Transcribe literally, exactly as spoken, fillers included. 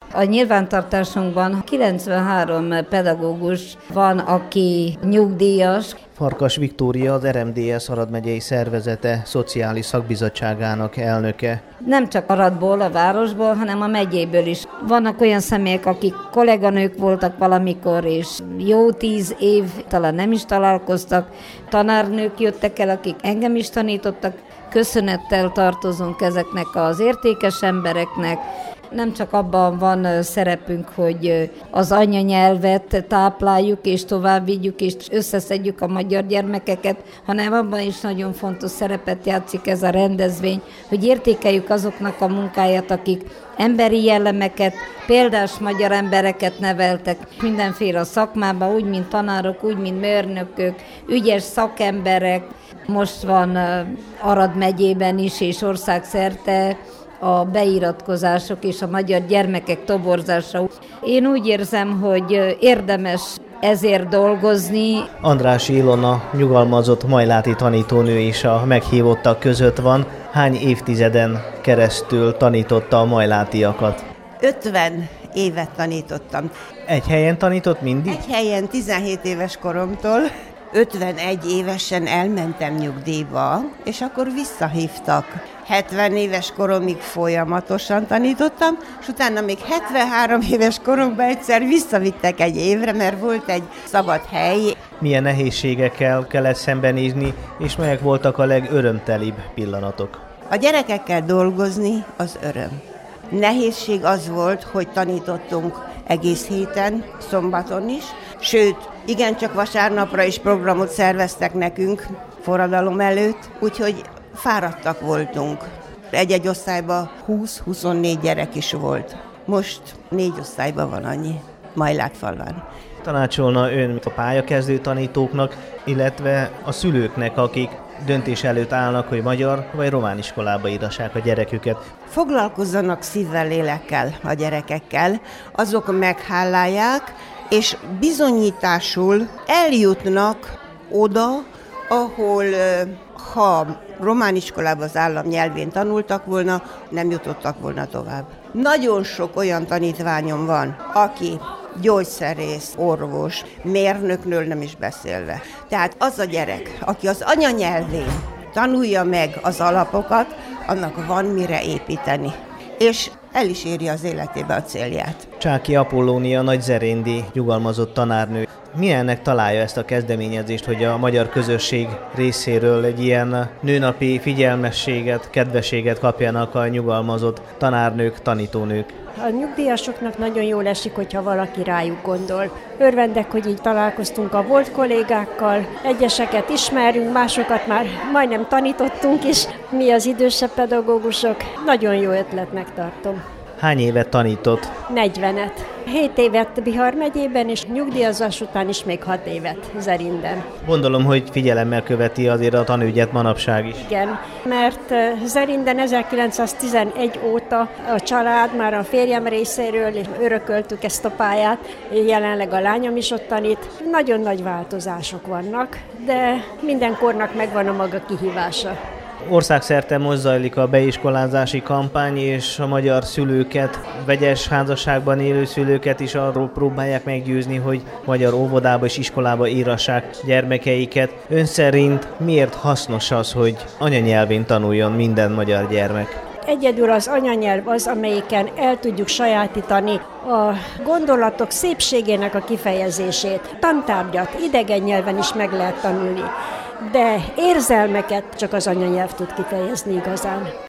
A nyilvántartásunkban kilencvenhárom pedagógus van, aki nyugdíjas. Farkas Viktória, az er em dé es Arad megyei szervezete szociális szakbizottságának elnöke. Nem csak Aradból, a városból, hanem a megyéből is. Vannak olyan személyek, akik kolléganők voltak valamikor, és jó tíz év talán nem is találkoztak. Tanárnők jöttek el, akik engem is tanítottak. Köszönettel tartozunk ezeknek az értékes embereknek. Nem csak abban van szerepünk, hogy az anyanyelvet tápláljuk és továbbvigyük és összeszedjük a magyar gyermekeket, hanem abban is nagyon fontos szerepet játszik ez a rendezvény, hogy értékeljük azoknak a munkáját, akik emberi jellemeket, példás magyar embereket neveltek mindenféle szakmában, úgy, mint tanárok, úgy, mint mérnökök, ügyes szakemberek. Most van Arad megyében is és országszerte a beiratkozások és a magyar gyermekek toborzása. Én úgy érzem, hogy érdemes ezért dolgozni. Andrássy Ilona nyugalmazott majláti tanítónő is a meghívottak között van. Hány évtizeden keresztül tanította a majlátiakat? ötven évet tanítottam. Egy helyen tanított mindig? Egy helyen tizenhét éves koromtól. ötvenegy évesen elmentem nyugdíjba, és akkor visszahívtak. hetven éves koromig folyamatosan tanítottam, és utána még hetvenhárom éves koromban egyszer visszavittek egy évre, mert volt egy szabad hely. Milyen nehézségekkel kellett szembenézni, és melyek voltak a legörömtelibb pillanatok? A gyerekekkel dolgozni az öröm. Nehézség az volt, hogy tanítottunk egész héten, szombaton is, sőt, igencsak vasárnapra is programot szerveztek nekünk forradalom előtt, úgyhogy fáradtak voltunk. Egy-egy osztályban húsz-huszonnégy gyerek is volt. Most négy osztályban van annyi, Majlátfalván. Tanácsolna ön a pályakezdő tanítóknak, illetve a szülőknek, akik döntés előtt állnak, hogy magyar vagy román iskolába írassák a gyereküket? Foglalkozzanak szívvel, lélekkel a gyerekekkel, azok meghálálják, és bizonyításul eljutnak oda, ahol ha román iskolában az állam nyelvén tanultak volna, nem jutottak volna tovább. Nagyon sok olyan tanítványom van, aki gyógyszerész, orvos, mérnöknől nem is beszélve. Tehát az a gyerek, aki az anyanyelvén tanulja meg az alapokat, annak van mire építeni. És el is éri az életébe a célját. Csáky Apollónia nagyzeréndi nyugalmazott tanárnő. Milyennek találja ezt a kezdeményezést, hogy a magyar közösség részéről egy ilyen nőnapi figyelmességet, kedvességet kapjanak a nyugalmazott tanárnők, tanítónők? A nyugdíjasoknak nagyon jól esik, hogyha valaki rájuk gondol. Örvendek, hogy így találkoztunk a volt kollégákkal, egyeseket ismerünk, másokat már majdnem tanítottunk is, mi az idősebb pedagógusok. Nagyon jó ötletnek tartom. Hány évet tanított? negyvenet. hét évet Bihar megyében, és nyugdíjazás után is még hat évet Zerinden. Gondolom, hogy figyelemmel követi azért a tanügyet manapság is. Igen, mert Zerinden ezerkilencszáztizenegy óta a család már a férjem részéről örököltük ezt a pályát, jelenleg a lányom is ott tanít. Nagyon nagy változások vannak, de minden kornak megvan a maga kihívása. Országszerte most zajlik a beiskolázási kampány, és a magyar szülőket, vegyes házasságban élő szülőket is arról próbálják meggyőzni, hogy magyar óvodába és iskolába írassák gyermekeiket. Ön szerint miért hasznos az, hogy anyanyelvén tanuljon minden magyar gyermek? Egyedül az anyanyelv az, amelyiken el tudjuk sajátítani a gondolatok szépségének a kifejezését. Tantárgyat idegen nyelven is meg lehet tanulni, de érzelmeket csak az anyanyelv tud kifejezni igazán.